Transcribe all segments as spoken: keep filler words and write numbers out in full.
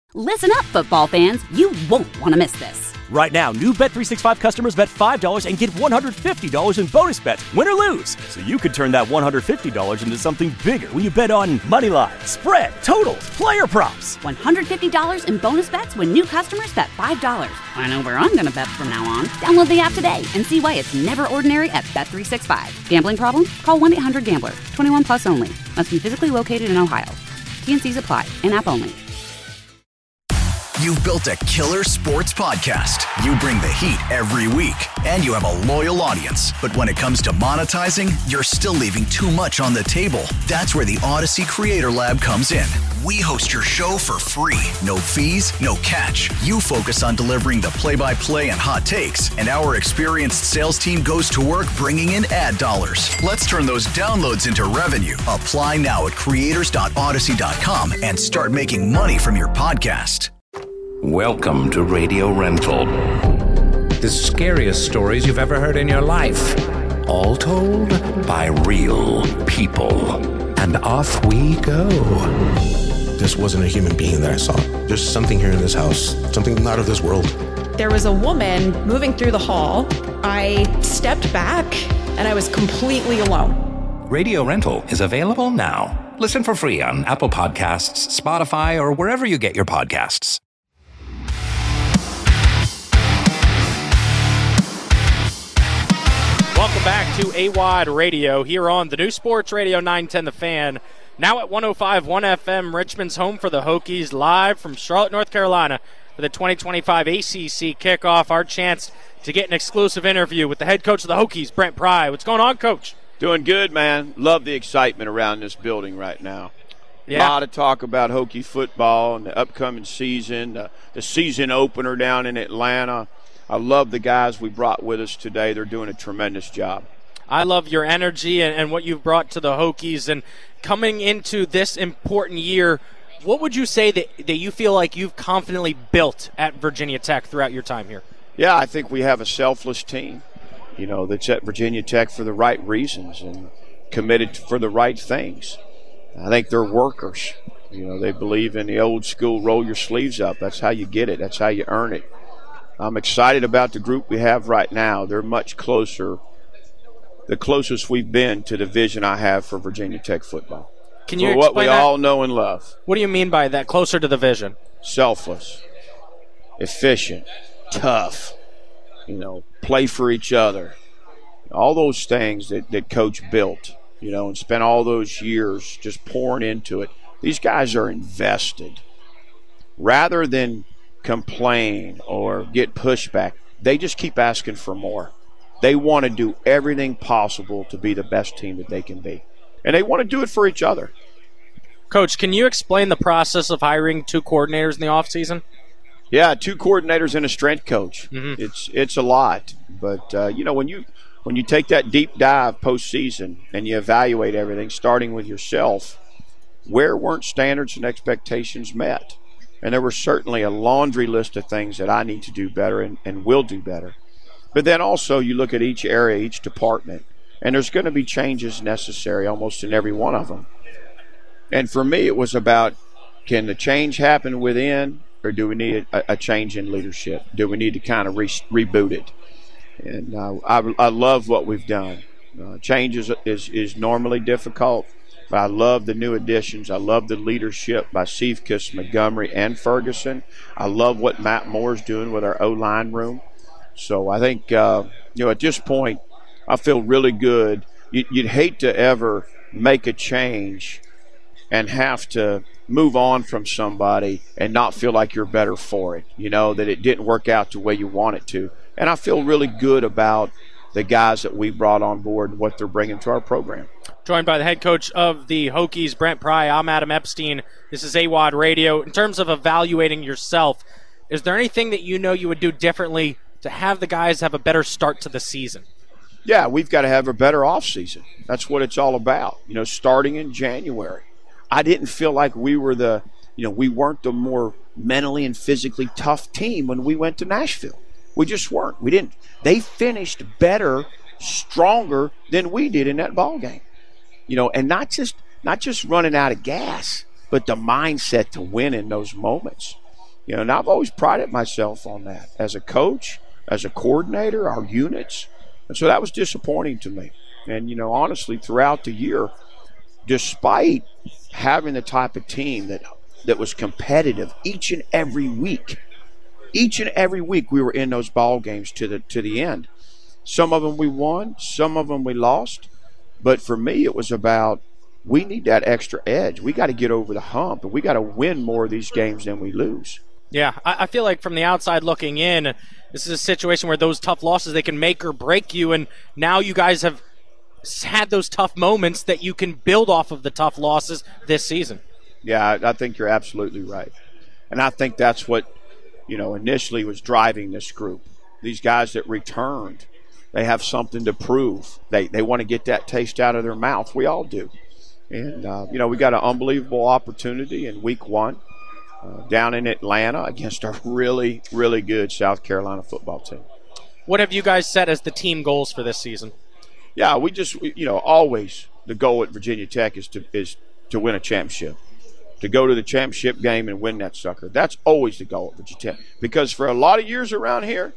Listen up, football fans. You won't want to miss this. Right now, new Bet three sixty-five customers bet five dollars and get one hundred fifty dollars in bonus bets, win or lose. So you could turn that one hundred fifty dollars into something bigger when you bet on money line, spread, totals, player props. one hundred fifty dollars in bonus bets when new customers bet five dollars. I know where I'm going to bet from now on. Download the app today and see why it's never ordinary at Bet three sixty-five. Gambling problem? Call one eight hundred gambler. twenty-one plus only. Must be physically located in Ohio. T N Cs apply. In-app only. You've built a killer sports podcast. You bring the heat every week, and you have a loyal audience. But when it comes to monetizing, you're still leaving too much on the table. That's where the Odyssey Creator Lab comes in. We host your show for free. No fees, no catch. You focus on delivering the play-by-play and hot takes, and our experienced sales team goes to work bringing in ad dollars. Let's turn those downloads into revenue. Apply now at creators dot odyssey dot com and start making money from your podcast. Welcome to Radio Rental. The scariest stories you've ever heard in your life. All told by real people. And off we go. This wasn't a human being that I saw. There's something here in this house, something not of this world. There was a woman moving through the hall. I stepped back and I was completely alone. Radio Rental is available now. Listen for free on Apple Podcasts, Spotify, or wherever you get your podcasts. Welcome back to A W O D Radio here on the new Sports Radio nine ten The Fan. Now at one oh five point one F M, Richmond's home for the Hokies, live from Charlotte, North Carolina for the twenty twenty-five A C C kickoff. Our chance to get an exclusive interview with the head coach of the Hokies, Brent Pry. What's going on, Coach? Doing good, man. Love the excitement around this building right now. Yeah. A lot of talk about Hokie football and the upcoming season, uh, the season opener down in Atlanta. I love the guys we brought with us today. They're doing a tremendous job. I love your energy and, and what you've brought to the Hokies. And coming into this important year, what would you say that, that you feel like you've confidently built at Virginia Tech throughout your time here? Yeah, I think we have a selfless team, you know, that's at Virginia Tech for the right reasons and committed for the right things. I think they're workers. You know, they believe in the old school roll your sleeves up. That's how you get it. That's how you earn it. I'm excited about the group we have right now. They're much closer, the closest we've been to the vision I have for Virginia Tech football. Can you for what we that? all know and love. What do you mean by that, closer to the vision? Selfless, efficient, tough, you know, play for each other. All those things that, that Coach built, you know, and spent all those years just pouring into it. These guys are invested. Rather than complain or get pushback, they just keep asking for more. They want to do everything possible to be the best team that they can be. And they want to do it for each other. Coach, can you explain the process of hiring two coordinators in the offseason? Yeah, two coordinators and a strength coach. Mm-hmm. It's it's a lot. But, uh, you know, when you when you take that deep dive postseason and you evaluate everything, starting with yourself, where weren't standards and expectations met? And there was certainly a laundry list of things that I need to do better and, and will do better. But then also you look at each area, each department, and there's going to be changes necessary almost in every one of them. And for me, it was about, can the change happen within, or do we need a, a change in leadership? Do we need to kind of re- reboot it? And uh, I, I love what we've done. Uh, change is, is, is normally difficult. But I love the new additions. I love the leadership by Seifkus, Montgomery, and Ferguson. I love what Matt Moore's doing with our O-line room. So I think, uh, you know, at this point, I feel really good. You'd hate to ever make a change and have to move on from somebody and not feel like you're better for it, you know, that it didn't work out the way you want it to. And I feel really good about the guys that we brought on board and what they're bringing to our program. Joined by the head coach of the Hokies, Brent Pry. I'm Adam Epstein. This is A W O D Radio. In terms of evaluating yourself, is there anything that you know you would do differently to have the guys have a better start to the season? Yeah, we've got to have a better offseason. That's what it's all about. You know, starting in January. I didn't feel like we were the, you know, we weren't the more mentally and physically tough team when we went to Nashville. We just weren't. We didn't. They finished better, stronger than we did in that ball game. You know, and not just not just running out of gas, but the mindset to win in those moments. You know, and I've always prided myself on that as a coach, as a coordinator, our units. And so that was disappointing to me. And, you know, honestly, throughout the year, despite having the type of team that that was competitive each and every week, each and every week we were in those ball games to the to the end. Some of them we won, some of them we lost. But for me, it was about we need that extra edge. We got to get over the hump, and we got to win more of these games than we lose. Yeah, I feel like from the outside looking in, this is a situation where those tough losses, they can make or break you, and now you guys have had those tough moments that you can build off of the tough losses this season. Yeah, I, I think you're absolutely right. And I think that's what, you know, initially was driving this group. These guys that returned, they have something to prove. They they want to get that taste out of their mouth. We all do. And, uh, you know, we got an unbelievable opportunity in week one. Uh, down in Atlanta against a really, really good South Carolina football team. What have you guys set as the team goals for this season? Yeah, we just, we, you know, always the goal at Virginia Tech is to is to win a championship, to go to the championship game and win that sucker. That's always the goal at Virginia Tech, because for a lot of years around here,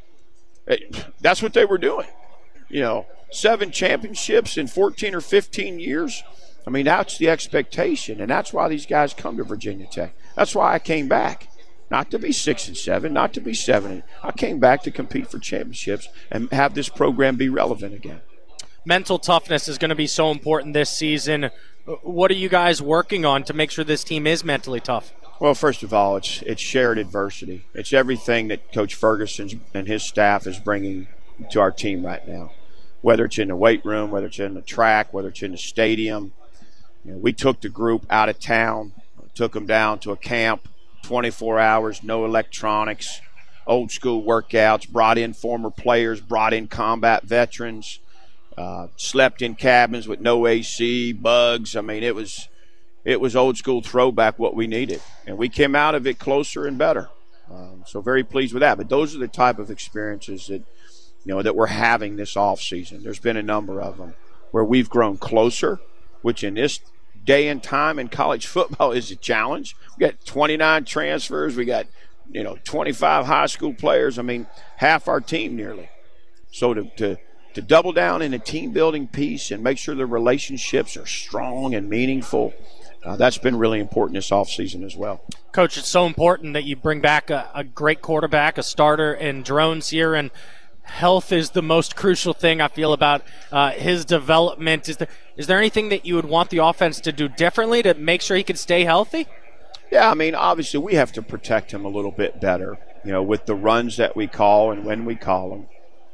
it, that's what they were doing. You know, seven championships in fourteen or fifteen years. I mean, that's the expectation, and that's why these guys come to Virginia Tech. That's why I came back, not to be six and seven, not to be seven. I came back to compete for championships and have this program be relevant again. Mental toughness is going to be so important this season. What are you guys working on to make sure this team is mentally tough? Well, first of all, it's it's shared adversity. It's everything that Coach Ferguson and his staff is bringing to our team right now, whether it's in the weight room, whether it's in the track, whether it's in the stadium. You know, we took the group out of town, took them down to a camp, twenty-four hours, no electronics, old school workouts, brought in former players, brought in combat veterans, uh, slept in cabins with no A C, bugs. I mean, it was it was old school throwback what we needed. And we came out of it closer and better. Um, so very pleased with that. But those are the type of experiences that, you know, that we're having this off season. There's been a number of them where we've grown closer, which in this day and time in college football is a challenge. We got twenty-nine transfers. We got, you know, twenty-five high school players. I mean, half our team nearly. So to to, to double down in a team-building piece and make sure the relationships are strong and meaningful, uh, that's been really important this offseason as well. Coach, it's so important that you bring back a, a great quarterback, a starter in Drones here, and health is the most crucial thing I feel about uh, his development. Is there, is there anything that you would want the offense to do differently to make sure he can stay healthy? Yeah, I mean, obviously we have to protect him a little bit better, you know, with the runs that we call and when we call them.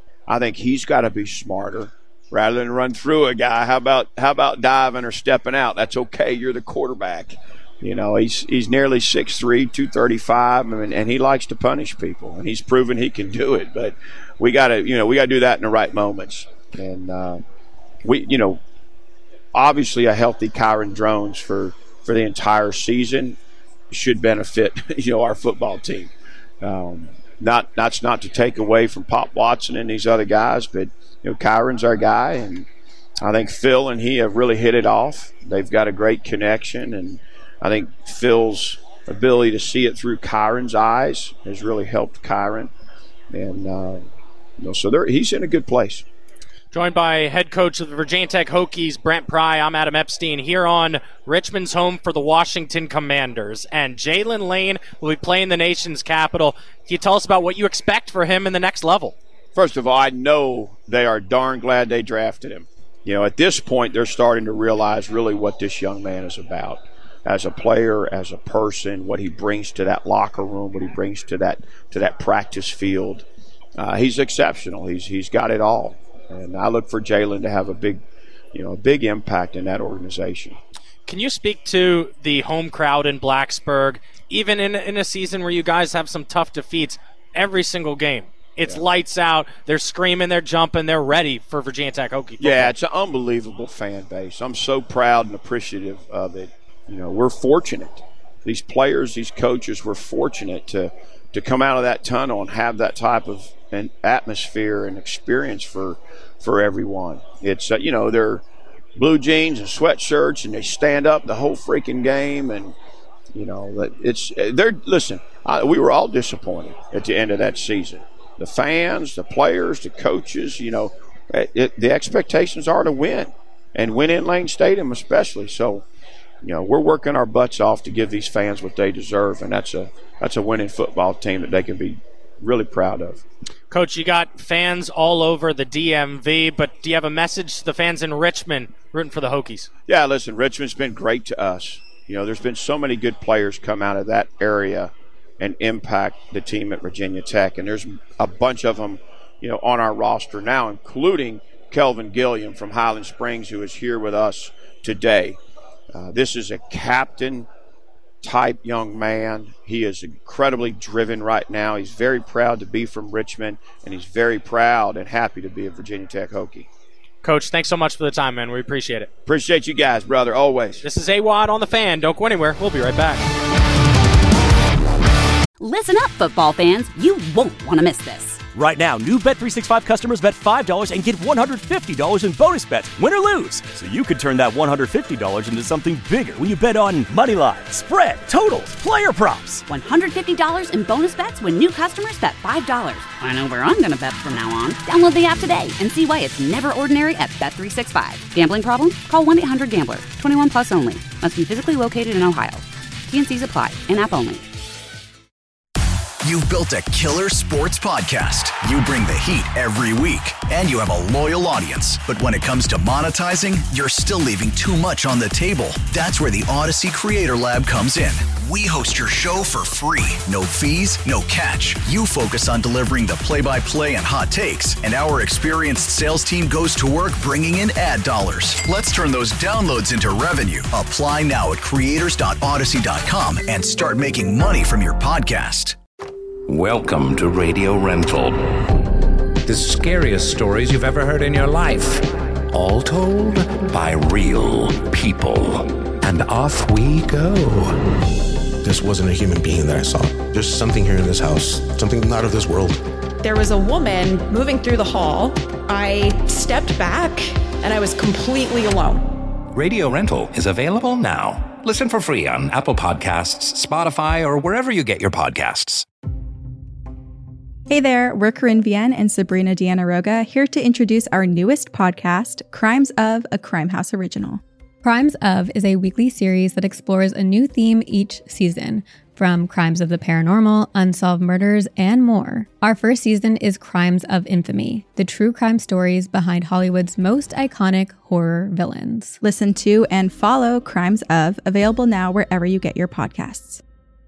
I think he's got to be smarter rather than run through a guy. How about how about diving or stepping out? That's okay. You're the quarterback. You know, he's he's nearly six three, two thirty-five, and, and he likes to punish people, and he's proven he can do it. But we got to, you know, we got to do that in the right moments. And uh, we, you know, obviously a healthy Kyron Drones for, for the entire season should benefit, you know, our football team. Um, not that's not to take away from Pop Watson and these other guys, but you know, Kyron's our guy, and I think Phil and he have really hit it off. They've got a great connection, and I think Phil's ability to see it through Kyron's eyes has really helped Kyron, and uh, you know, so he's in a good place. Joined by head coach of the Virginia Tech Hokies, Brent Pry. I'm Adam Epstein here on Richmond's home for the Washington Commanders. And Jalen Lane will be playing the nation's capital. Can you tell us about what you expect for him in the next level? First of all, I know they are darn glad they drafted him. You know, at this point, they're starting to realize really what this young man is about. As a player, as a person, what he brings to that locker room, what he brings to that to that practice field. Uh, he's exceptional. He's he's got it all. And I look for Jalen to have a big, you know, a big impact in that organization. Can you speak to the home crowd in Blacksburg, even in, in a season where you guys have some tough defeats every single game? It's yeah. lights out. They're screaming, they're jumping, they're ready for Virginia Tech Hokie football. Yeah, it's an unbelievable fan base. I'm so proud and appreciative of it. You know, we're fortunate. These players, these coaches, we're fortunate to to come out of that tunnel and have that type of an atmosphere and experience for for everyone. It's, uh, you know, they're blue jeans and sweatshirts, and they stand up the whole freaking game. And You know, that it's they're listen. I, we were all disappointed at the end of that season. The fans, the players, the coaches. You know, it, it, the expectations are to win, and win in Lane Stadium especially. So, you know, we're working our butts off to give these fans what they deserve, and that's a that's a winning football team that they can be really proud of. Coach, you got fans all over the D M V, but do you have a message to the fans in Richmond rooting for the Hokies? Yeah, listen, Richmond's been great to us. You know, there's been so many good players come out of that area and impact the team at Virginia Tech, and there's a bunch of them, you know, on our roster now, including Kelvin Gilliam from Highland Springs, who is here with us today. Uh, this is a captain-type young man. He is incredibly driven right now. He's very proud to be from Richmond, and he's very proud and happy to be a Virginia Tech Hokie. Coach, thanks so much for the time, man. We appreciate it. Appreciate you guys, brother, always. This is A W O D on the Fan. Don't go anywhere. We'll be right back. Listen up, football fans. You won't want to miss this. Right now, new Bet three sixty-five customers bet five dollars and get one hundred fifty dollars in bonus bets, win or lose. So you could turn that one hundred fifty dollars into something bigger when you bet on money line, spread, totals, player props. one hundred fifty dollars in bonus bets when new customers bet five dollars. I know where I'm going to bet from now on. Download the app today and see why it's never ordinary at Bet three sixty-five. Gambling problem? Call one eight hundred gambler. twenty-one plus only. Must be physically located in Ohio. T and C's apply. In-app only. You've built a killer sports podcast. You bring the heat every week, and you have a loyal audience. But when it comes to monetizing, you're still leaving too much on the table. That's where the Odyssey Creator Lab comes in. We host your show for free. No fees, no catch. You focus on delivering the play-by-play and hot takes, and our experienced sales team goes to work bringing in ad dollars. Let's turn those downloads into revenue. Apply now at creators dot odyssey dot com and start making money from your podcast. Welcome to Radio Rental. The scariest stories you've ever heard in your life. All told by real people. And off we go. This wasn't a human being that I saw. There's something here in this house, something not of this world. There was a woman moving through the hall. I stepped back and I was completely alone. Radio Rental is available now. Listen for free on Apple Podcasts, Spotify, or wherever you get your podcasts. Hey there, we're Corinne Vienne and Sabrina Deanna Roga, here to introduce our newest podcast, Crimes of, a Crime House original. Crimes of is a weekly series that explores a new theme each season, from crimes of the paranormal, unsolved murders, and more. Our first season is Crimes of Infamy, the true crime stories behind Hollywood's most iconic horror villains. Listen to and follow Crimes of, available now wherever you get your podcasts.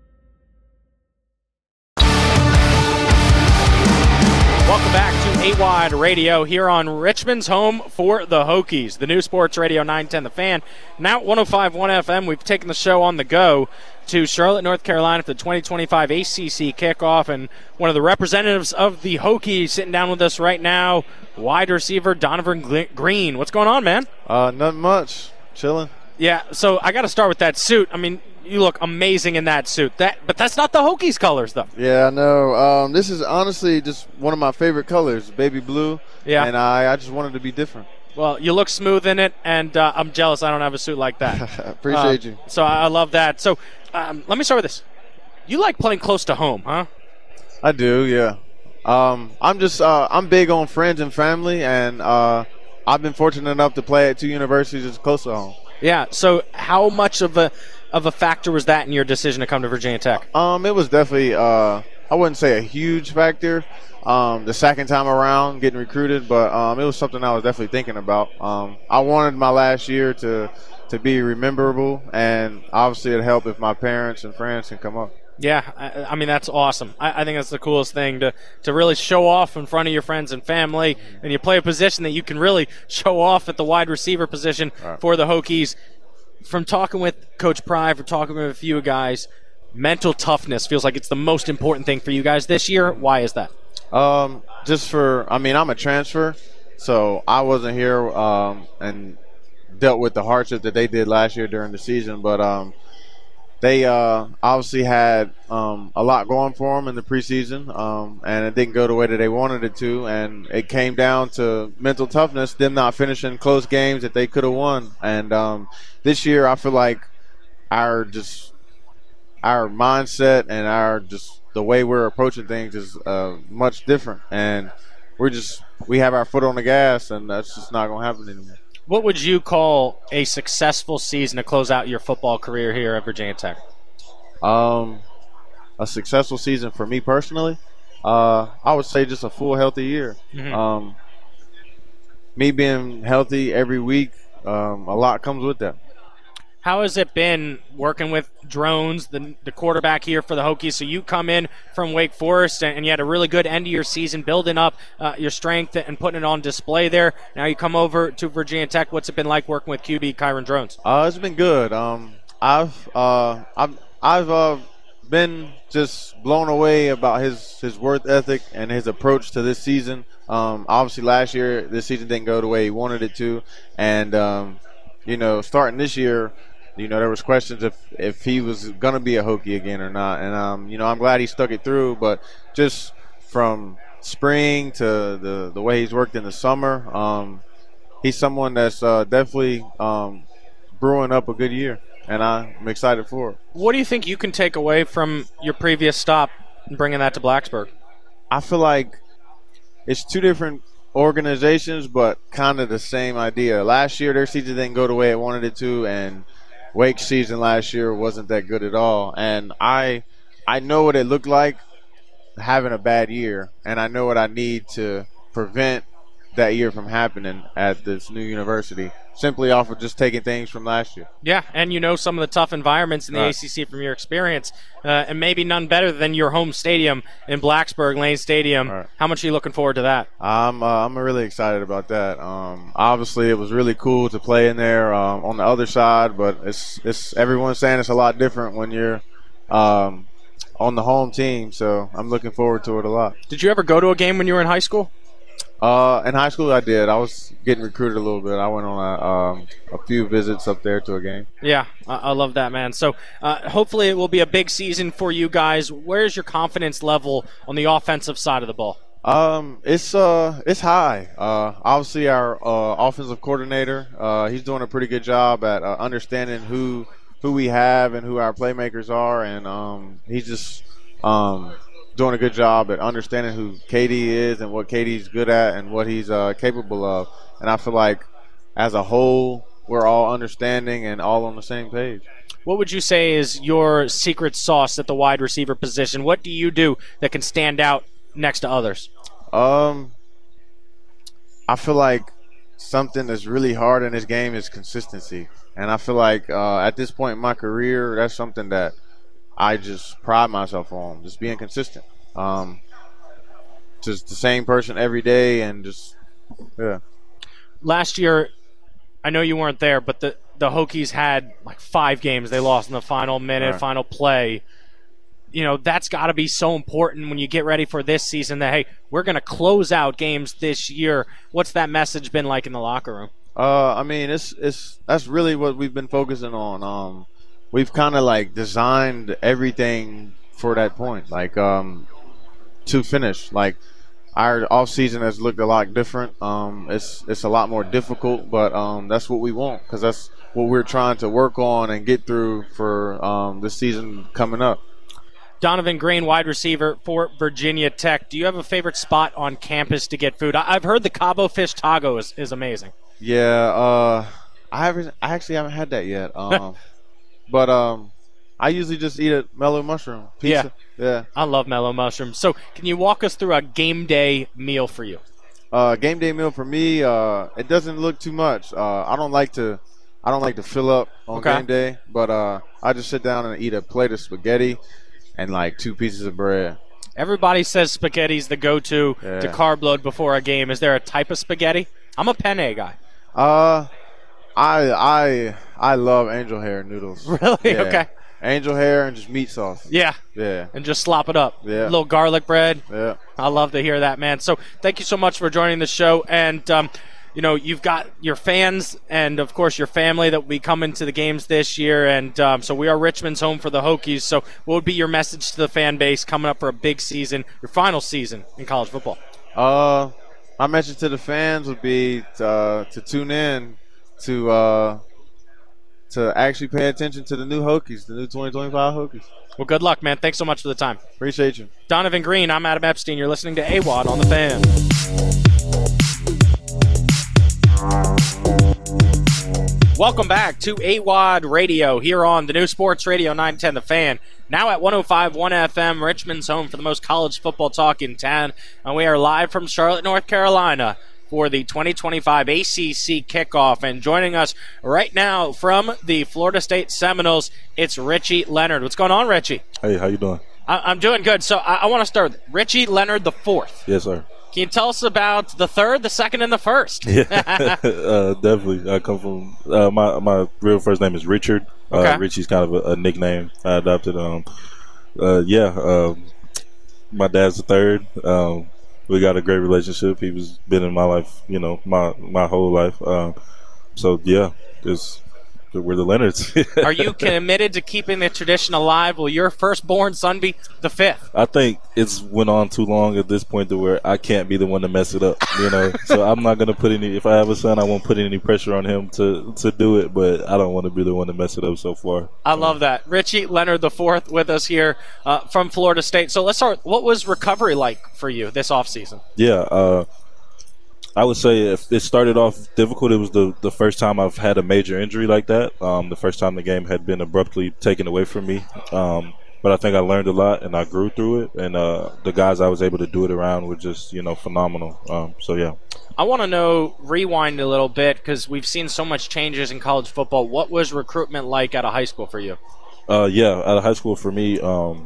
Welcome back to A W O D Radio here on Richmond's home for the Hokies, the new Sports Radio nine ten The Fan. Now at one oh five point one F M, we've taken the show on the go to Charlotte, North Carolina for the twenty twenty-five A C C kickoff, and one of the representatives of the Hokies sitting down with us right now, wide receiver Donovan Green. What's going on, man? Uh, nothing much. Chilling. Yeah, so I got to start with that suit. I mean, you look amazing in that suit. That, but that's not the Hokies colors, though. Yeah, I know. Um, this is honestly just one of my favorite colors, baby blue. Yeah. And I, I just wanted to be different. Well, you look smooth in it, and uh, I'm jealous I don't have a suit like that. Appreciate uh, you. So I love that. So um, let me start with this. You like playing close to home, huh? I do, yeah. Um, I'm just uh, I'm big on friends and family, and uh, I've been fortunate enough to play at two universities that's close to home. Yeah. So how much of a of a factor was that in your decision to come to Virginia Tech? Um, it was definitely uh, I wouldn't say a huge factor. Um, the second time around getting recruited, but um, it was something I was definitely thinking about. Um, I wanted my last year to to be rememberable, and obviously it helped if my parents and friends can come up. Yeah, I, I mean, that's awesome. I, I think that's the coolest thing, to, to really show off in front of your friends and family, and you play a position that you can really show off at the wide receiver position right. for the Hokies. From talking with Coach Pry, from talking with a few guys, mental toughness feels like it's the most important thing for you guys this year. Why is that? Um, just for, I mean, I'm a transfer, so I wasn't here um, and dealt with the hardship that they did last year during the season, but um, they uh, obviously had um, a lot going for them in the preseason, um, and it didn't go the way that they wanted it to, and it came down to mental toughness, them not finishing close games that they could have won. And um, this year I feel like our just our mindset and our just the way we're approaching things is uh, much different, and we're just we have our foot on the gas, and that's just not going to happen anymore. What would you call a successful season to close out your football career here at Virginia Tech? Um, a successful season for me personally, uh, I would say just a full healthy year. Mm-hmm. Um, me being healthy every week, um, a lot comes with that. How has it been working with Drones, the, the quarterback here for the Hokies? So you come in from Wake Forest, and, and you had a really good end of your season, building up uh, your strength and putting it on display there. Now you come over to Virginia Tech. What's it been like working with Q B Kyron Drones? Uh, it's been good. Um, I've uh, I've I've uh, been just blown away about his his work ethic and his approach to this season. Um, obviously, last year this season didn't go the way he wanted it to, and um, you know, starting this year. You know, there was questions if, if he was going to be a Hokie again or not. And, um, you know, I'm glad he stuck it through. But just from spring to the, the way he's worked in the summer, um, he's someone that's uh, definitely um, brewing up a good year. And I'm excited for it. What do you think you can take away from your previous stop and bringing that to Blacksburg? I feel like it's two different organizations, but kind of the same idea. Last year, their season didn't go the way it wanted it to, and Wake's season last year wasn't that good at all, and I I know what it looked like having a bad year, and I know what I need to prevent that year from happening at this new university, simply off of just taking things from last year. Yeah, and you know some of the tough environments in the right. A C C from your experience, uh, and maybe none better than your home stadium in Blacksburg, Lane Stadium. Right. How much are you looking forward to that? I'm uh, I'm really excited about that. Um, obviously, it was really cool to play in there um, on the other side, but it's it's everyone's saying it's a lot different when you're um, on the home team. So I'm looking forward to it a lot. Did you ever go to a game when you were in high school? Uh, in high school, I did. I was getting recruited a little bit. I went on a, um, a few visits up there to a game. Yeah, I, I love that, man. So uh, hopefully it will be a big season for you guys. Where's your confidence level on the offensive side of the ball? Um, it's uh, it's high. Uh, obviously our uh, offensive coordinator, uh, he's doing a pretty good job at uh, understanding who who we have and who our playmakers are, and um, he's just um. doing a good job at understanding who K D is and what K D's good at and what he's uh, capable of. And I feel like as a whole, we're all understanding and all on the same page. What would you say is your secret sauce at the wide receiver position? What do you do that can stand out next to others? Um, I feel like something that's really hard in this game is consistency. And I feel like uh, at this point in my career, that's something that I just pride myself on, just being consistent. Um, just the same person every day, and just, yeah. Last year, I know you weren't there, but the, the Hokies had like five games they lost in the final minute, right. final play. You know, that's got to be so important when you get ready for this season that, hey, we're going to close out games this year. What's that message been like in the locker room? Uh, I mean, it's it's that's really what we've been focusing on. Um, we've kind of like designed everything for that point, like um, to finish. Like our off season has looked a lot different. Um, it's it's a lot more difficult, but um, that's what we want because that's what we're trying to work on and get through for um, this season coming up. Donovan Green, wide receiver for Virginia Tech. Do you have a favorite spot on campus to get food? I've heard the Cabo Fish Taco is, is amazing. Yeah, uh, I haven't. I actually haven't had that yet. Um, but um, I usually just eat a mellow mushroom pizza. Yeah, yeah. I love mellow mushrooms. So, can you walk us through a game day meal for you? Uh, game day meal for me. Uh, it doesn't look too much. Uh, I don't like to. I don't like to fill up on Okay. game day, but uh, I just sit down and eat a plate of spaghetti and like two pieces of bread. Everybody says spaghetti's the go-to Yeah. to carb load before a game. Is there a type of spaghetti? I'm a penne guy. Uh, I I I love angel hair noodles. Really? Yeah. Okay. Angel hair and just meat sauce. Yeah. Yeah. And just slop it up. Yeah. A little garlic bread. Yeah. I love to hear that, man. So thank you so much for joining the show. And, um, you know, you've got your fans and, of course, your family that will be coming to the games this year. And um, so we are Richmond's home for the Hokies. So what would be your message to the fan base coming up for a big season, your final season in college football? Uh, my message to the fans would be uh, to tune in to uh, to actually pay attention to the new Hokies, the new twenty twenty-five Hokies. Well, good luck, man. Thanks so much for the time. Appreciate you. Donovan Green, I'm Adam Epstein. You're listening to A W O D on The Fan. Welcome back to A W O D Radio here on the new Sports Radio nine ten The Fan. Now at one oh five point one F M, Richmond's home for the most college football talk in town. And we are live from Charlotte, North Carolina for the twenty twenty-five A C C kickoff. And joining us right now from the Florida State Seminoles, it's Richie Leonard. What's going on, Richie? Hey, how you doing? I- I'm doing good. So I, I want to start with Richie Leonard the fourth. Yes, sir. Can you tell us about the third, the second, and the first? Yeah, uh, definitely. I come from uh, my my real first name is Richard. Okay. Uh, Richie's kind of a, a nickname I adopted. Um, uh, yeah, um, my dad's the third. Um, we got a great relationship. He was been in my life, you know, my my whole life. Um, so yeah, it's. We're the Leonards. Are you committed to keeping the tradition alive? Will your firstborn son be the fifth? I think it's went on too long at this point to where I can't be the one to mess it up, you know. So I'm not going to put any – if I have a son, I won't put any pressure on him to, to do it, but I don't want to be the one to mess it up so far. I love that. Richie Leonard the fourth with us here uh, from Florida State. So let's start. What was recovery like for you this offseason? Yeah, uh, I would say if it started off difficult, it was the, the first time I've had a major injury like that. Um, the first time the game had been abruptly taken away from me. Um, but I think I learned a lot and I grew through it. And uh, the guys I was able to do it around were just, you know, phenomenal. Um, so, yeah. I want to know, rewind a little bit, because we've seen so much changes in college football. What was recruitment like out of high school for you? Uh, yeah, out of high school for me, um,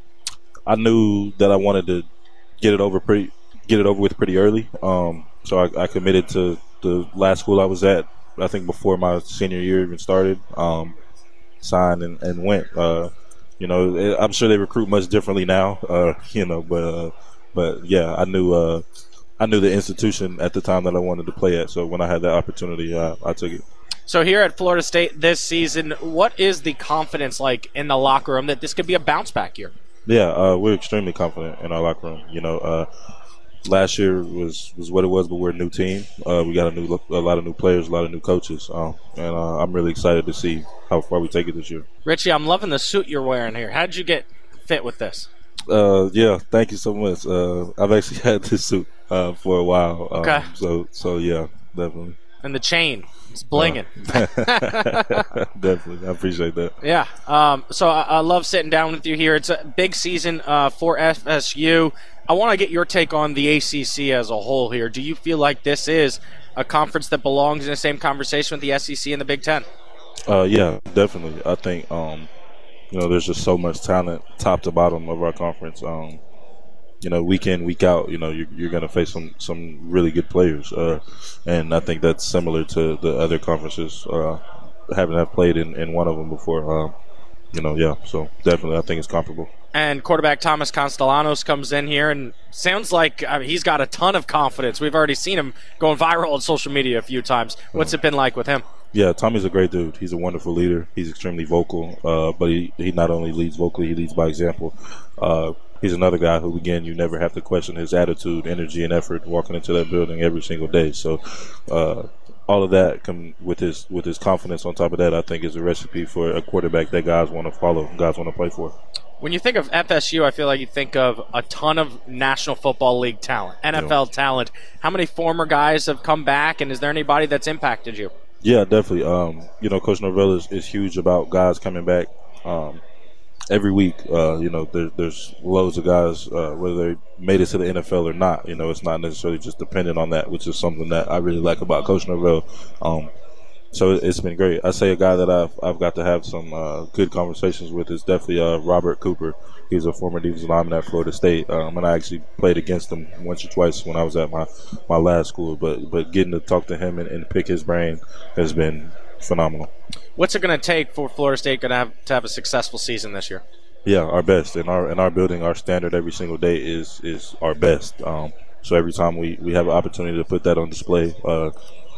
I knew that I wanted to get it over pretty, get it over with pretty early. Um, So I, I committed to the last school I was at, I think before my senior year even started, um, signed and, and went. Uh, you know, I'm sure they recruit much differently now, uh, you know, but uh, but yeah, I knew uh, I knew the institution at the time that I wanted to play at. So when I had that opportunity, uh, I took it. So here at Florida State this season, what is the confidence like in the locker room that this could be a bounce back year? Yeah, uh, we're extremely confident in our locker room. You know, uh, last year was, was what it was, but we're a new team. Uh, we got a new a lot of new players, a lot of new coaches, uh, and uh, I'm really excited to see how far we take it this year. Richie, I'm loving the suit you're wearing here. How did you get fit with this? Uh, yeah, thank you so much. Uh, I've actually had this suit uh, for a while. Um, okay. So, so yeah, definitely. And the chain. It's blinging. Uh, definitely. I appreciate that. Yeah. Um, so I, I love sitting down with you here. It's a big season uh, for F S U. I want to get your take on the A C C as a whole here. Do you feel like this is a conference that belongs in the same conversation with the S E C and the Big Ten? Uh, yeah, definitely. I think, um, you know, there's just so much talent top to bottom of our conference. Um, you know, week in, week out, you know, you're, you're going to face some, some really good players. Uh, and I think that's similar to the other conferences, uh, having have played in, in one of them before. Um, you know, yeah, so definitely I think it's comparable. And quarterback Thomas Constellanos comes in here and sounds like I mean, he's got a ton of confidence. We've already seen him going viral on social media a few times. What's it been like with him? Yeah, Tommy's a great dude. He's a wonderful leader. He's extremely vocal, uh, but he, he not only leads vocally, he leads by example. Uh, he's another guy who, again, you never have to question his attitude, energy, and effort walking into that building every single day. So uh, all of that come with his with his confidence on top of that, I think, is a recipe for a quarterback that guys want to follow, guys want to play for. When you think of F S U, I feel like you think of a ton of National Football League talent, N F L yeah. talent. How many former guys have come back, and is there anybody that's impacted you? Yeah, definitely. Um, you know, Coach Norvell is, is huge about guys coming back um, every week. Uh, you know, there, there's loads of guys, uh, whether they made it to the N F L or not. You know, it's not necessarily just dependent on that, which is something that I really like about Coach Norvell. Um, So it's been great. I say a guy that I've I've got to have some uh, good conversations with is definitely uh, Robert Cooper. He's a former defensive lineman at Florida State, um, and I actually played against him once or twice when I was at my, my last school. But but getting to talk to him and, and pick his brain has been phenomenal. What's it going to take for Florida State going to have to have a successful season this year? Yeah, our best. In our in our building, our standard every single day is is our best. Um, so every time we, we have an opportunity to put that on display, uh,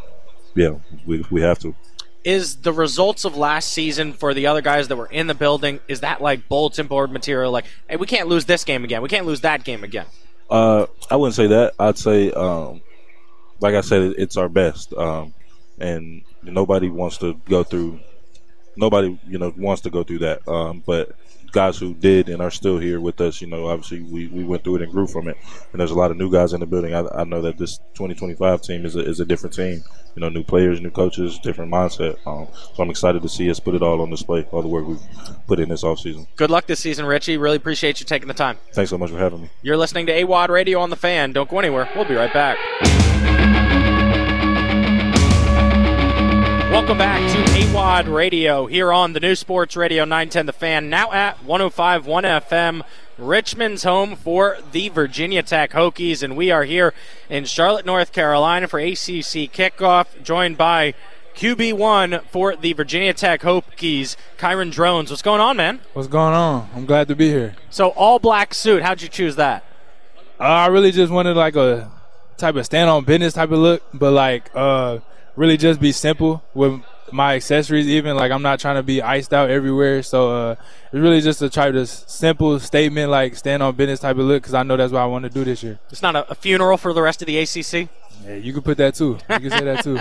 yeah, we we have to. Is the results of last season for the other guys that were in the building, is that like bulletin board material? Like, hey, we can't lose this game again. We can't lose that game again. Uh, I wouldn't say that. I'd say, um, like I said, it's our best. Um, and nobody wants to go through nobody, you know, wants to go through that. Um, but guys who did and are still here with us, you know, obviously we, we went through it and grew from it. And there's a lot of new guys in the building. I, I know that this twenty twenty-five team is a, is a different team. You know, new players, new coaches, different mindset. Um, so I'm excited to see us put it all on display, all the work we've put in this offseason. Good luck this season, Richie. Really appreciate you taking the time. Thanks so much for having me. You're listening to A W O D Radio on The Fan. Don't go anywhere. We'll be right back. Welcome back to A W O D Radio here on the new Sports Radio nine ten The Fan, now at one oh five point one F M, Richmond's home for the Virginia Tech Hokies, and we are here in Charlotte, North Carolina for A C C kickoff, joined by Q B one for the Virginia Tech Hokies, Kyron Drones. What's going on, man? What's going on? I'm glad to be here. So, all black suit. How'd you choose that? Uh, I really just wanted like a type of stand-on business type of look, but like uh, really just be simple with my accessories. Even like I'm not trying to be iced out everywhere, so uh, it's really just a type of simple statement, like stand-on business type of look, because I know that's what I want to do this year. It's not a, a funeral for the rest of the A C C? Yeah, you can put that too. You can say that too.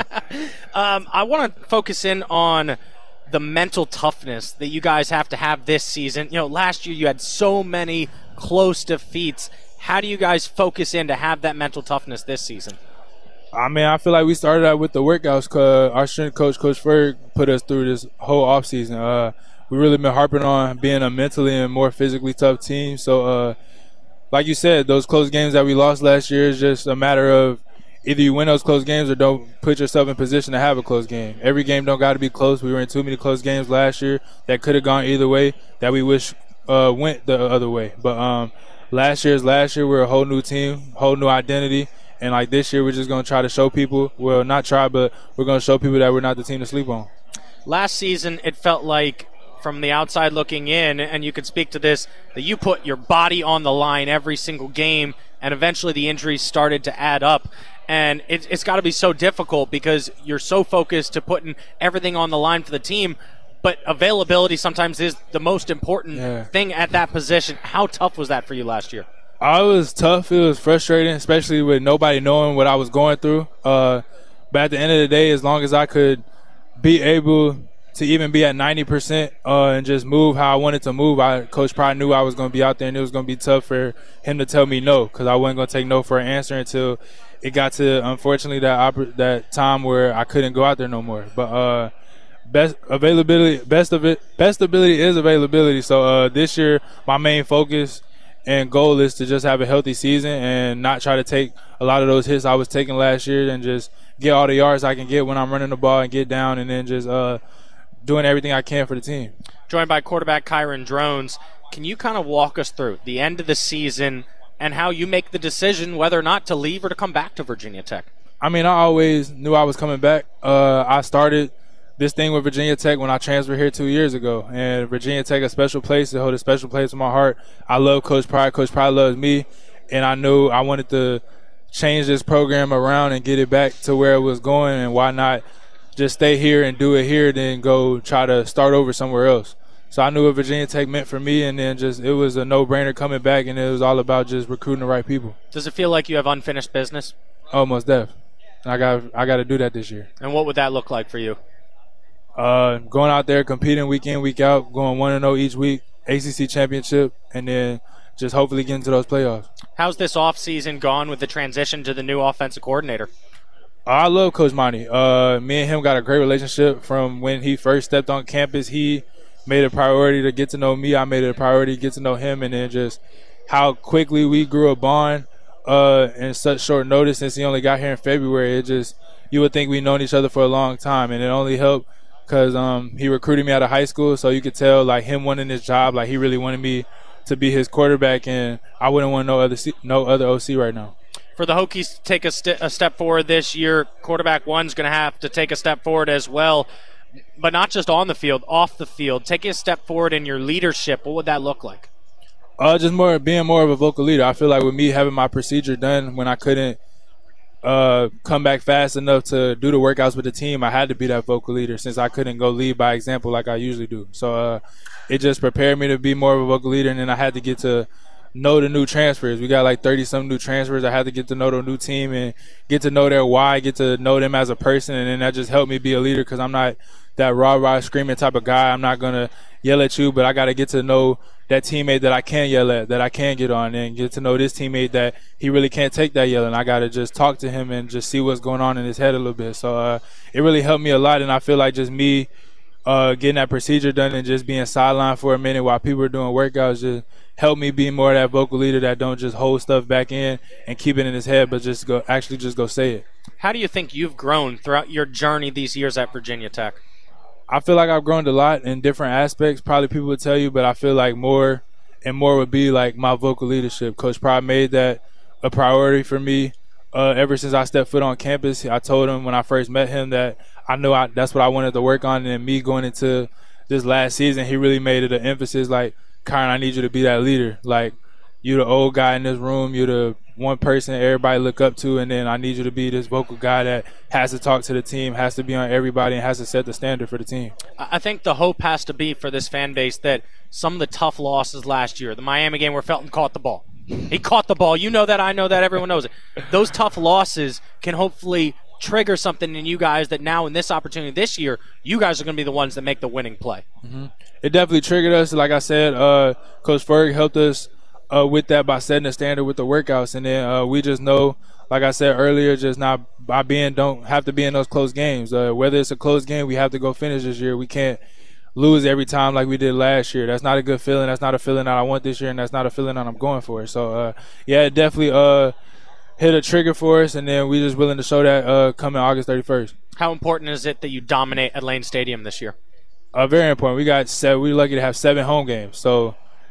um, I want to focus in on the mental toughness that you guys have to have this season. You know, last year you had so many close defeats. How do you guys focus in to have that mental toughness this season? I mean, I feel like we started out with the workouts. Cause our strength coach, Coach Ferg, put us through this whole offseason. Uh, we really been harping on being a mentally and more physically tough team. So, uh, like you said, those close games that we lost last year is just a matter of either you win those close games or don't put yourself in position to have a close game. Every game don't got to be close. We were in too many close games last year that could have gone either way, that we wish uh, went the other way. But um, last year's last year. We're a whole new team, whole new identity. And like this year, we're just going to try to show people, well, not try, but we're going to show people that we're not the team to sleep on. Last season, it felt like, from the outside looking in, and you could speak to this, that you put your body on the line every single game, and eventually the injuries started to add up. And it, it's got to be so difficult because you're so focused to putting everything on the line for the team, but availability sometimes is the most important yeah. thing at that position. How tough was that for you last year? Uh, it was tough. It was frustrating, especially with nobody knowing what I was going through. Uh, but at the end of the day, as long as I could be able to even be at ninety percent uh, and just move how I wanted to move, I, Coach probably knew I was going to be out there, and it was going to be tough for him to tell me no, because I wasn't going to take no for an answer until it got to, unfortunately, that oper- that time where I couldn't go out there no more. But uh, best availability, best of it, best ability is availability. So uh, this year, my main focus and goal is to just have a healthy season and not try to take a lot of those hits I was taking last year, and just get all the yards I can get when I'm running the ball and get down, and then just uh, doing everything I can for the team. Joined by quarterback Kyron Drones. Can you kind of walk us through the end of the season and how you make the decision whether or not to leave or to come back to Virginia Tech? I mean, I always knew I was coming back. Uh, I started this thing with Virginia Tech when I transferred here two years ago. And Virginia Tech, a special place, to hold a special place in my heart. I love Coach Pride. Coach Pride loves me. And I knew I wanted to change this program around and get it back to where it was going. And why not just stay here and do it here, then go try to start over somewhere else. So I knew what Virginia Tech meant for me, and then just it was a no-brainer coming back, and it was all about just recruiting the right people. Does it feel like you have unfinished business? Almost def. I got I got to do that this year. And what would that look like for you? Uh, going out there, competing week in, week out, going one and oh each week, A C C championship, and then just hopefully getting to those playoffs. How's this offseason gone with the transition to the new offensive coordinator? I love Coach Monty. Uh, me and him got a great relationship from when he first stepped on campus. He made it a priority to get to know me. I made it a priority to get to know him, and then just how quickly we grew a bond uh, in such short notice since he only got here in February. It just, you would think we've known each other for a long time, and it only helped because um, he recruited me out of high school, so you could tell like him wanting his job, like he really wanted me to be his quarterback, and I wouldn't want no other C- no other O C right now. For the Hokies to take a, st- a step forward this year, quarterback one's going to have to take a step forward as well, but not just on the field, off the field. Taking a step forward in your leadership, what would that look like? Uh, just more being more of a vocal leader. I feel like with me having my procedure done when I couldn't uh, come back fast enough to do the workouts with the team, I had to be that vocal leader since I couldn't go lead by example like I usually do. So uh, it just prepared me to be more of a vocal leader, and then I had to get to know the new transfers. We got like thirty-some new transfers. I had to get to know the new team and get to know their why, get to know them as a person, and then that just helped me be a leader because I'm not that rah-rah screaming type of guy. I'm not going to yell at you, but I got to get to know that teammate that I can yell at, that I can get on, and get to know this teammate that he really can't take that yelling. I got to just talk to him and just see what's going on in his head a little bit. So uh, it really helped me a lot, and I feel like just me uh, getting that procedure done and just being sidelined for a minute while people are doing workouts just helped me be more of that vocal leader that don't just hold stuff back in and keep it in his head, but just go actually just go say it. How do you think you've grown throughout your journey these years at Virginia Tech? I feel like I've grown a lot in different aspects. Probably people would tell you, but I feel like more and more would be like my vocal leadership. Coach Pride made that a priority for me uh, ever since I stepped foot on campus. I told him when I first met him that I knew I, that's what I wanted to work on. And then me going into this last season, he really made it an emphasis like, Kyron, I need you to be that leader. Like, you're the old guy in this room. You're the one person everybody look up to, and then I need you to be this vocal guy that has to talk to the team, has to be on everybody, and has to set the standard for the team. I think the hope has to be for this fan base that some of the tough losses last year, the Miami game where Felton caught the ball. He caught the ball. You know that. I know that. Everyone knows it. Those tough losses can hopefully trigger something in you guys that now in this opportunity this year, you guys are going to be the ones that make the winning play. Mm-hmm. It definitely triggered us. Like I said, uh, Coach Ferg helped us Uh, with that by setting the standard with the workouts, and then uh, we just know, like I said earlier, just not by being don't have to be in those close games. Uh, whether it's a close game, we have to go finish this year. We can't lose every time like we did last year. That's not a good feeling. That's not a feeling that I want this year, and that's not a feeling that I'm going for. So uh, yeah, it definitely uh, hit a trigger for us, and then we just willing to show that uh, coming August thirty-first. How important is it that you dominate at Lane Stadium this year? Uh, very important. We got seven, we're lucky to have seven home games. So.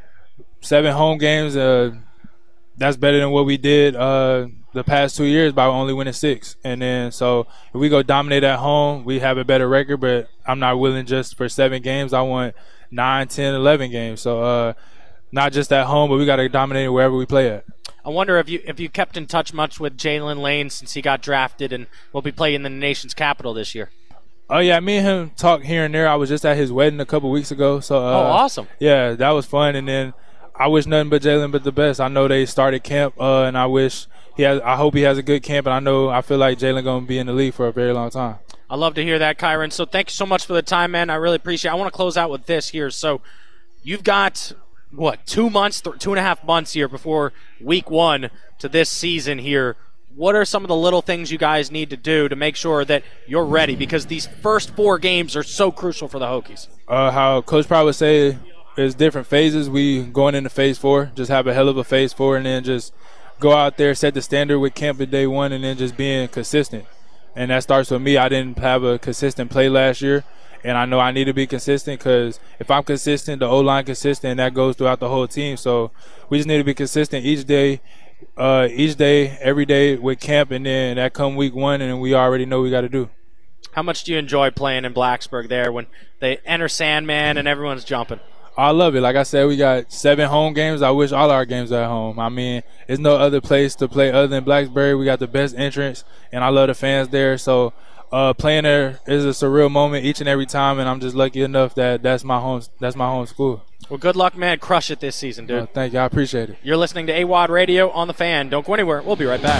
Seven home games, uh, that's better than what we did uh, the past two years by only winning six. And then, so if we go dominate at home, we have a better record, but I'm not willing just for seven games. I want nine, ten, eleven games. So uh, not just at home, but we got to dominate wherever we play at. I wonder if you if you kept in touch much with Jalen Lane since he got drafted and will be playing in the nation's capital this year. Oh, yeah, me and him talk here and there. I was just at his wedding a couple weeks ago. So uh, Oh, awesome. Yeah, that was fun. And then I wish nothing but Jalen but the best. I know they started camp, uh, and I wish he has. I hope he has a good camp, and I know I feel like Jalen gonna be in the league for a very long time. I love to hear that, Kyron. So thank you so much for the time, man. I really appreciate it. I want to close out with this here. So you've got what two months, th- two and a half months here before week one to this season here. What are some of the little things you guys need to do to make sure that you're ready? Because these first four games are so crucial for the Hokies. Uh, how Coach Pride would say. There's different phases. We going into phase four, just have a hell of a phase four, and then just go out there, set the standard with camp at day one, and then just being consistent. And that starts with me. I didn't have a consistent play last year, and I know I need to be consistent because if I'm consistent, the O-line consistent, and that goes throughout the whole team. So we just need to be consistent each day, uh, each day, every day with camp, and then that come week one, and we already know what we got to do. How much do you enjoy playing in Blacksburg there when they enter Sandman and everyone's jumping? I love it. Like I said, we got seven home games. I wish all our games were at home. I mean, there's no other place to play other than Blacksburg. We got the best entrance, and I love the fans there. So uh, playing there is a surreal moment each and every time, and I'm just lucky enough that that's my home. That's my home school. Well, good luck, man. Crush it this season, dude. Uh, thank you. I appreciate it. You're listening to A W O D Radio on The Fan. Don't go anywhere. We'll be right back.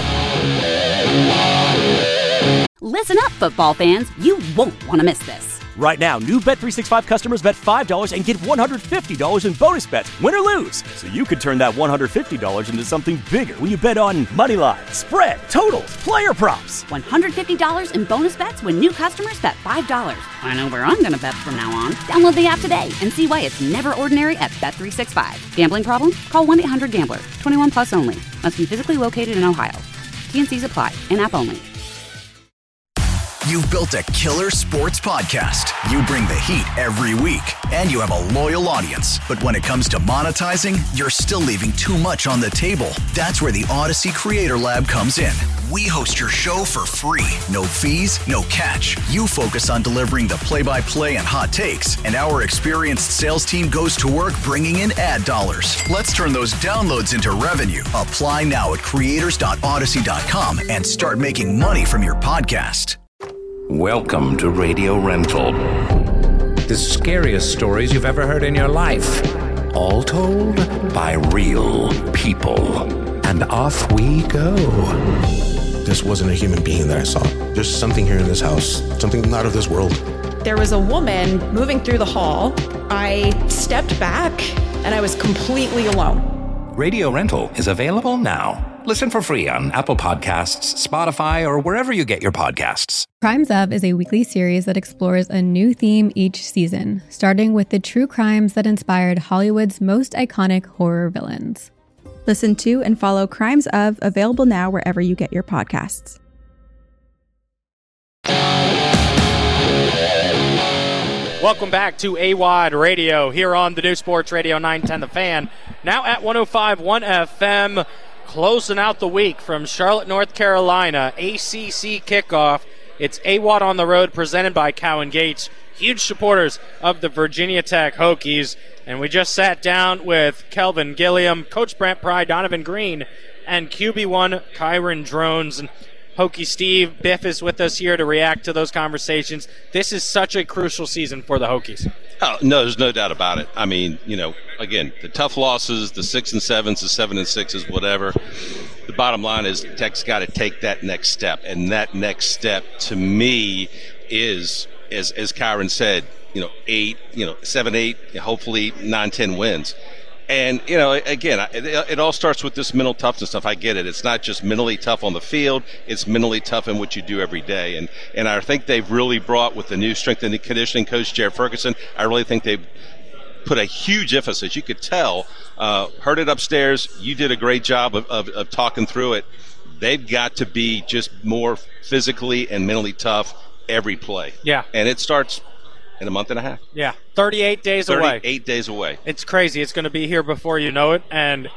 Listen up, football fans. You won't want to miss this. Right now, new Bet three sixty-five customers bet five dollars and get one hundred fifty dollars in bonus bets, win or lose. So you could turn that one hundred fifty dollars into something bigger when you bet on money line, spread, totals, player props. one hundred fifty dollars in bonus bets when new customers bet five dollars. I know where I'm going to bet from now on. Download the app today and see why it's never ordinary at Bet three sixty-five. Gambling problem? Call one eight hundred gambler. twenty-one plus only. Must be physically located in Ohio. T N Cs apply. In-app only. You've built a killer sports podcast. You bring the heat every week, and you have a loyal audience. But when it comes to monetizing, you're still leaving too much on the table. That's where the Odyssey Creator Lab comes in. We host your show for free. No fees, no catch. You focus on delivering the play-by-play and hot takes, and our experienced sales team goes to work bringing in ad dollars. Let's turn those downloads into revenue. Apply now at creators dot odyssey dot com and start making money from your podcast. Welcome to Radio Rental. The scariest stories you've ever heard in your life. All told by real people. And off we go. This wasn't a human being that I saw. There's something here in this house, something not of this world. There was a woman moving through the hall. I stepped back and I was completely alone. Radio Rental is available now. Listen for free on Apple Podcasts, Spotify, or wherever you get your podcasts. Crimes Of is a weekly series that explores a new theme each season, starting with the true crimes that inspired Hollywood's most iconic horror villains. Listen to and follow Crimes Of, available now wherever you get your podcasts. Welcome back to A-Wide Radio here on the New Sports Radio nine ten The Fan. Now at one oh five point one F M, closing out the week from Charlotte, North Carolina, A C C kickoff. It's A-Wad on the road, presented by Cowan Gates, huge supporters of the Virginia Tech Hokies. And we just sat down with Kelvin Gilliam, Coach Brent Pry, Donovan Green, and Q B one Kyron Drones. And Hokie Steve Biff is with us here to react to those conversations. This is such a crucial season for the Hokies. Oh, no, there's no doubt about it. I mean, you know, again, the tough losses, the six and sevens, the seven and sixes, whatever. The bottom line is Tech's got to take that next step, and that next step to me is, as as Kyron said, you know, eight, you know, seven, eight, hopefully nine, ten wins. And, you know, again, it, it all starts with this mental toughness stuff. I get it. It's not just mentally tough on the field. It's mentally tough in what you do every day. And and I think they've really brought, with the new strength and conditioning coach, Jared Ferguson, I really think they've put a huge emphasis. You could tell, uh, heard it upstairs. You did a great job of, of, of talking through it. They've got to be just more physically and mentally tough every play. Yeah. And it starts in a month and a half. Yeah, thirty-eight days away. thirty-eight days away. It's crazy. It's going to be here before you know it. And,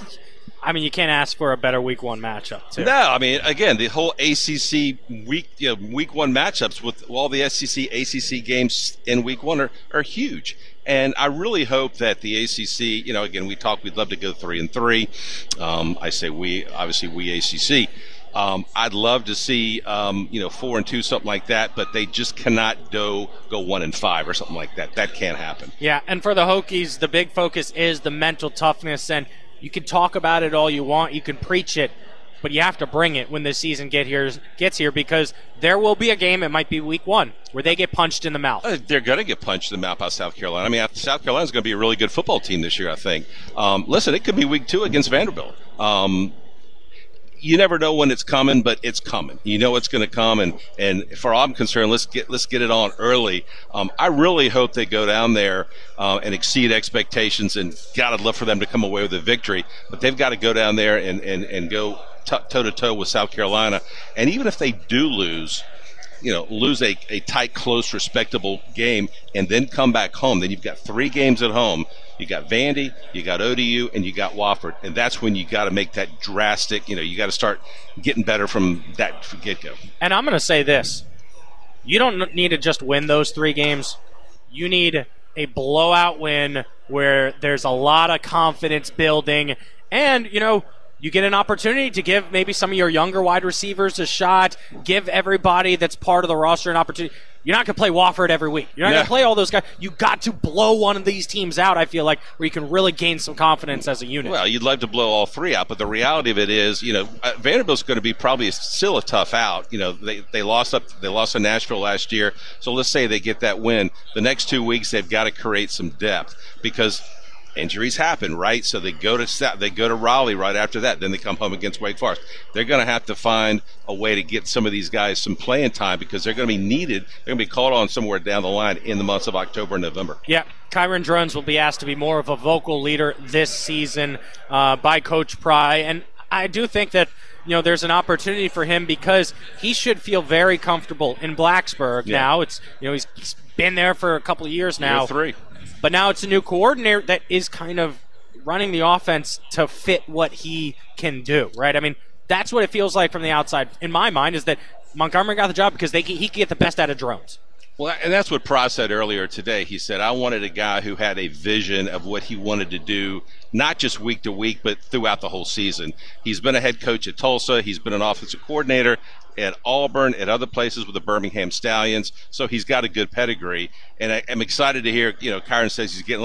I mean, you can't ask for a better week one matchup, too. No, I mean, again, the whole A C C week you know, week one matchups with all the S E C, A C C games in week one are, are huge. And I really hope that the A C C, you know, again, we talk, we'd love to go three and three. Um, I say we, obviously we A C C. Um, I'd love to see, um, you know, four and two, something like that, but they just cannot go go one and five or something like that. That can't happen. Yeah, and for the Hokies, the big focus is the mental toughness, and you can talk about it all you want, you can preach it, but you have to bring it when the season get here gets here, because there will be a game, it might be week one, where they get punched in the mouth. Uh, they're going to get punched in the mouth by South Carolina. I mean, South Carolina's going to be a really good football team this year, I think. Um, listen, it could be week two against Vanderbilt. Um, You never know when it's coming, but it's coming. You know it's going to come, and, and for all I'm concerned, let's get let's get it on early. Um, I really hope they go down there uh, and exceed expectations, and God, I'd love for them to come away with a victory. But they've got to go down there and, and, and go t- toe-to-toe with South Carolina. And even if they do lose, you know, lose a, a tight, close, respectable game and then come back home, then you've got three games at home. You got Vandy, you got O D U, and you got Wofford. And that's when you got to make that drastic, you know, you got to start getting better from that get-go. And I'm going to say this. You don't need to just win those three games. You need a blowout win where there's a lot of confidence building. And, you know, you get an opportunity to give maybe some of your younger wide receivers a shot, give everybody that's part of the roster an opportunity. You're not going to play Wofford every week. You're not Yeah. going to play all those guys. You got to blow one of these teams out, I feel like, where you can really gain some confidence as a unit. Well, you'd love to blow all three out, but the reality of it is, you know, uh, Vanderbilt's going to be probably still a tough out. You know, they they lost up they lost to Nashville last year, so let's say they get that win. The next two weeks they've got to create some depth because injuries happen, right? So they go to they go to Raleigh right after that. Then they come home against Wake Forest. They're going to have to find a way to get some of these guys some playing time because they're going to be needed. They're going to be called on somewhere down the line in the months of October and November. Yeah, Kyron Drones will be asked to be more of a vocal leader this season uh, by Coach Pry, and I do think that you know there's an opportunity for him because he should feel very comfortable in Blacksburg Yeah. now. It's you know he's, he's been there for a couple of years now. Year three. But now it's a new coordinator that is kind of running the offense to fit what he can do, right? I mean, that's what it feels like from the outside. In my mind, is that Montgomery got the job because they he can get the best out of Drones. Well, and that's what Pry said earlier today. He said, I wanted a guy who had a vision of what he wanted to do, not just week to week, but throughout the whole season. He's been a head coach at Tulsa. He's been an offensive coordinator at Auburn, at other places with the Birmingham Stallions. So he's got a good pedigree. And I, I'm excited to hear, you know, Kyron says he's getting along.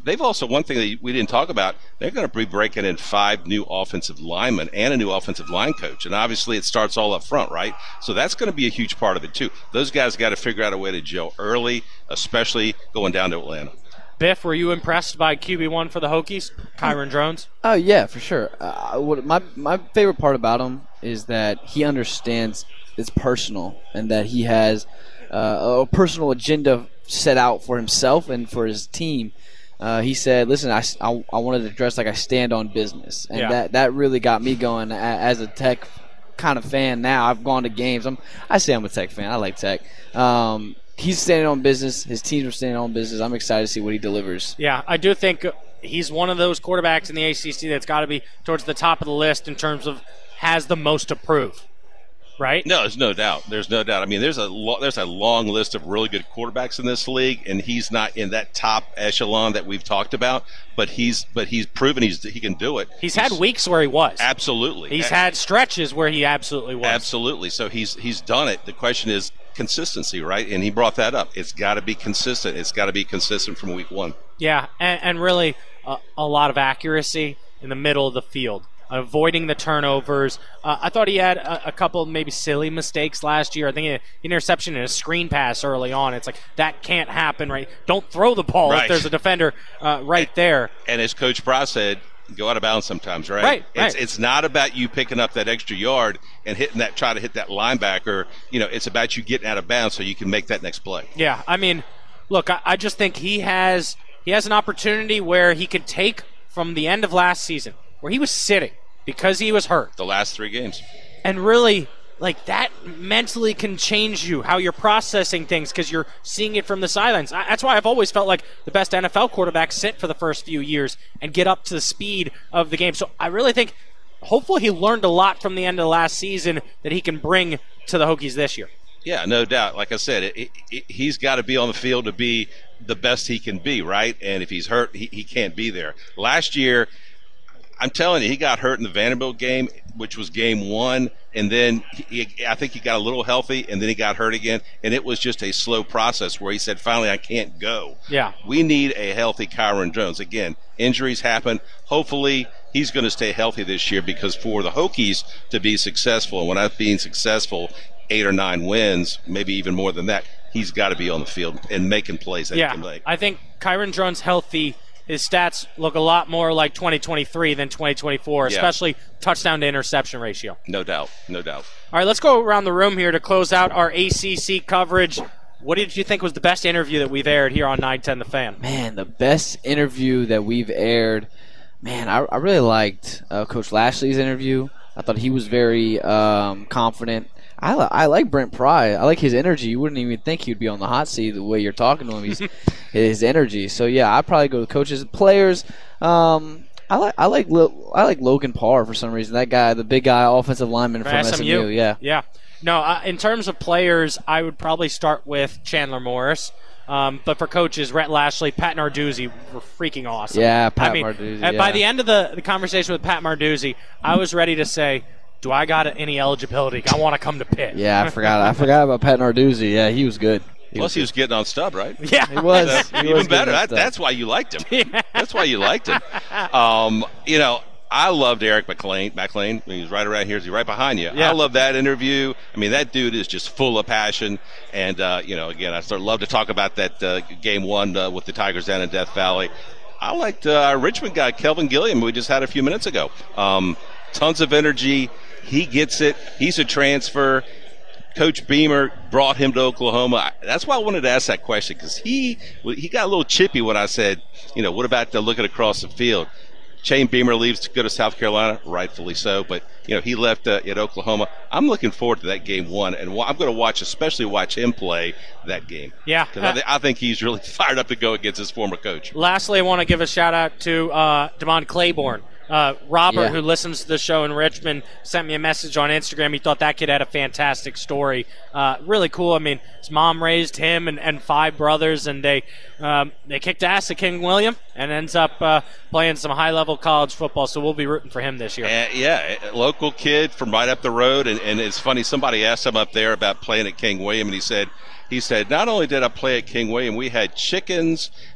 they've also, one thing that we didn't talk about, they're going to be breaking in five new offensive linemen and a new offensive line coach. And obviously it starts all up front, right? So that's going to be a huge part of it too. Those guys got to figure out a way to gel early, especially going down to Atlanta. Biff, were you impressed by Q B one for the Hokies, Kyron Drones? Oh, yeah, for sure. Uh, what my my favorite part about him is that he understands it's personal and that he has uh, a personal agenda set out for himself and for his team. Uh, he said, listen, I, I, I wanted to dress like I stand on business. And Yeah. that, that really got me going a- as a Tech kind of fan now. I've gone to games. I'm, I say I'm a Tech fan. I like Tech. Um, he's standing on business. His teams are standing on business. I'm excited to see what he delivers. Yeah, I do think he's one of those quarterbacks in the A C C that's got to be towards the top of the list in terms of has the most to prove, right? No, there's no doubt. There's no doubt. I mean, there's a lo- there's a long list of really good quarterbacks in this league, and he's not in that top echelon that we've talked about. But he's but he's proven he's he can do it. He's, had weeks where he was. Absolutely. He's A- had stretches where he absolutely was. Absolutely. So he's he's done it. The question is consistency, right? And he brought that up. It's got to be consistent. It's got to be consistent from week one. Yeah, and, and really uh, a lot of accuracy in the middle of the field, avoiding the turnovers. Uh, I thought he had a, a couple maybe silly mistakes last year. I think an interception and a screen pass early on. It's like, that can't happen, right? Don't throw the ball Right. if there's a defender uh, right there. And as Coach Bry said, go out of bounds sometimes, right? Right, It's right. it's not about you picking up that extra yard and hitting that, try to hit that linebacker. You know, it's about you getting out of bounds so you can make that next play. Yeah, I mean, look, I, I just think he has he has an opportunity where he could take from the end of last season, where he was sitting because he was hurt, The last three games. and really, like, that mentally can change you, how you're processing things, because you're seeing it from the sidelines. I, that's why I've always felt like the best N F L quarterbacks sit for the first few years and get up to the speed of the game. So I really think, hopefully he learned a lot from the end of last season that he can bring to the Hokies this year. Yeah, no doubt. Like I said, it, it, it, he's got to be on the field to be the best he can be, right? And if he's hurt, he, he can't be there. Last year, I'm telling you, he got hurt in the Vanderbilt game, which was game one, and then he, I think he got a little healthy, and then he got hurt again, and it was just a slow process where he said, finally, I can't go. Yeah. We need a healthy Kyron Jones. Again, injuries happen. Hopefully, he's going to stay healthy this year, because for the Hokies to be successful, and when I'm being successful, eight or nine wins, maybe even more than that, he's got to be on the field and making plays that Yeah, he can make. I think Kyron Drones healthy, his stats look a lot more like twenty twenty-three than twenty twenty-four, Yeah. especially touchdown to interception ratio. No doubt, no doubt. All right, let's go around the room here to close out our A C C coverage. What did you think was the best interview that we've aired here on nine ten The Fan? Man, the best interview that we've aired, man, I, I really liked uh, Coach Lashley's interview. I thought he was very um, confident. I, li- I like Brent Pry. I like his energy. You wouldn't even think he'd be on the hot seat the way you're talking to him. He's his energy. So yeah, I'd probably go with coaches, players. Um, I like I like Lil, I like Logan Parr for some reason. That guy, the big guy, offensive lineman from S M U. Yeah. Yeah. No, uh, in terms of players, I would probably start with Chandler Morris. Um, but for coaches, Rhett Lashley, Pat Narduzzi were freaking awesome. Yeah, Pat I mean, Narduzzi, uh, By yeah. the end of the, the conversation with Pat Narduzzi, I was ready to say, do I got any eligibility? I want to come to Pitt. Yeah, I forgot. I forgot about Pat Narduzzi. Yeah, he was good. He Plus, was he was getting on Stub, right? Yeah, He was. So, He even was better. getting on That, Stub. that's why you liked him. That's why you liked him. Um, you know, I loved Eric McLean. McLean, he's right around here. He's right behind you. Yeah. I love that interview. I mean, that dude is just full of passion. And, uh, you know, again, I sort of love to talk about that uh, game one uh, with the Tigers down in Death Valley. I liked uh, our Richmond guy, Kelvin Gilliam, who we just had a few minutes ago. Um, tons of energy. He gets it. He's a transfer. Coach Beamer brought him to Oklahoma. That's why I wanted to ask that question, because he he got a little chippy when I said, you know, what about the looking across the field? Shane Beamer leaves to go to South Carolina, rightfully so, but, you know, he left uh, at Oklahoma. I'm looking forward to that game one, and I'm going to watch, especially watch him play that game. Yeah. Because I, th- I think he's really fired up to go against his former coach. Lastly, I want to give a shout out to uh, Damon Claiborne. Uh, Robert, Yeah. who listens to the show in Richmond, sent me a message on Instagram. He thought that kid had a fantastic story. Uh, really cool. I mean, his mom raised him and, and five brothers, and they um, they kicked ass at King William and ends up uh, playing some high-level college football. So we'll be rooting for him this year. Uh, yeah, a local kid from right up the road, and, and it's funny. Somebody asked him up there about playing at King William, and he said, he said, not only did I play at King William, we had chickens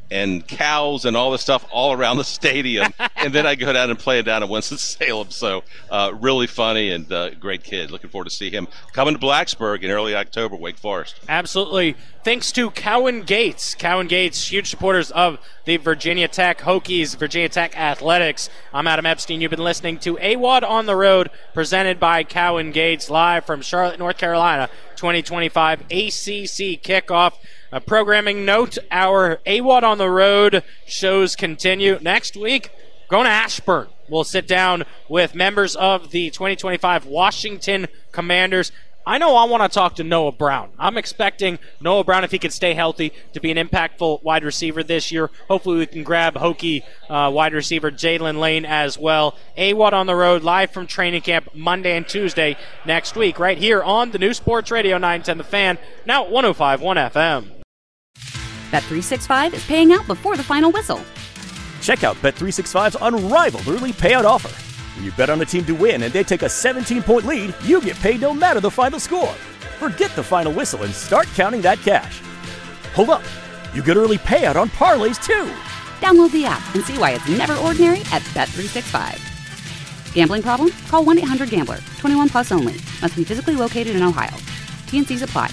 and cows and all this stuff all around the stadium. And then I go down and play it down at Winston-Salem. So uh, really funny and uh, great kid. Looking forward to see him coming to Blacksburg in early October, Wake Forest. Absolutely. Thanks to Cowan Gates. Cowan Gates, huge supporters of the Virginia Tech Hokies, Virginia Tech Athletics. I'm Adam Epstein. You've been listening to A W A D on the Road, presented by Cowan Gates, live from Charlotte, North Carolina, twenty twenty-five A C C kickoff. A programming note, our A W A D on the Road shows continue. Next week, going to Ashburn. We'll sit down with members of the twenty twenty-five Washington Commanders. I know I want to talk to Noah Brown. I'm expecting Noah Brown, if he can stay healthy, to be an impactful wide receiver this year. Hopefully we can grab Hokie uh, wide receiver Jalen Lane as well. A W A D on the Road, live from training camp Monday and Tuesday next week, right here on the new Sports Radio nine ten The Fan, now at one oh five point one F M. Bet three sixty-five is paying out before the final whistle. Check out Bet three sixty-five's unrivaled early payout offer. When you bet on a team to win and they take a seventeen-point lead, you get paid no matter the final score. Forget the final whistle and start counting that cash. Hold up. You get early payout on parlays, too. Download the app and see why it's never ordinary at Bet three sixty-five. Gambling problem? Call one eight hundred gambler. twenty-one plus only. Must be physically located in Ohio. T N Cs apply.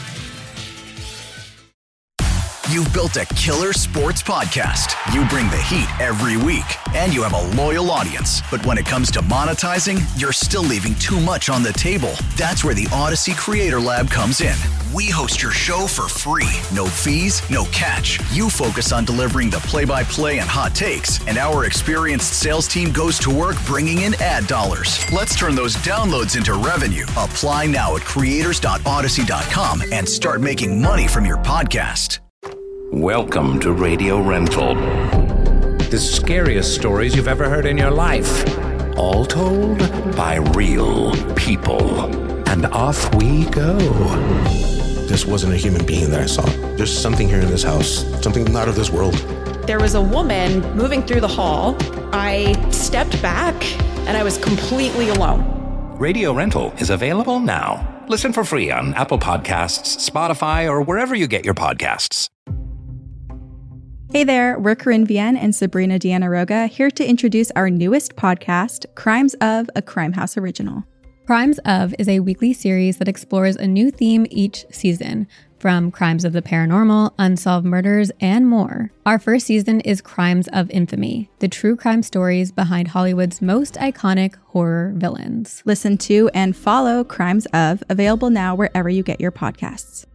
You've built a killer sports podcast. You bring the heat every week, and you have a loyal audience. But when it comes to monetizing, you're still leaving too much on the table. That's where the Odyssey Creator Lab comes in. We host your show for free. No fees, no catch. You focus on delivering the play-by-play and hot takes, and our experienced sales team goes to work bringing in ad dollars. Let's turn those downloads into revenue. Apply now at creators dot odyssey dot com and start making money from your podcast. Welcome to Radio Rental. The scariest stories you've ever heard in your life. All told by real people. And off we go. This wasn't a human being that I saw. There's something here in this house, something not of this world. There was a woman moving through the hall. I stepped back, and I was completely alone. Radio Rental is available now. Listen for free on Apple Podcasts, Spotify, or wherever you get your podcasts. Hey there, we're Corinne Vienne and Sabrina Deanna Roga, here to introduce our newest podcast, Crimes of, a Crime House Original. Crimes of is a weekly series that explores a new theme each season, from crimes of the paranormal, unsolved murders, and more. Our first season is Crimes of Infamy, the true crime stories behind Hollywood's most iconic horror villains. Listen to and follow Crimes of, available now wherever you get your podcasts.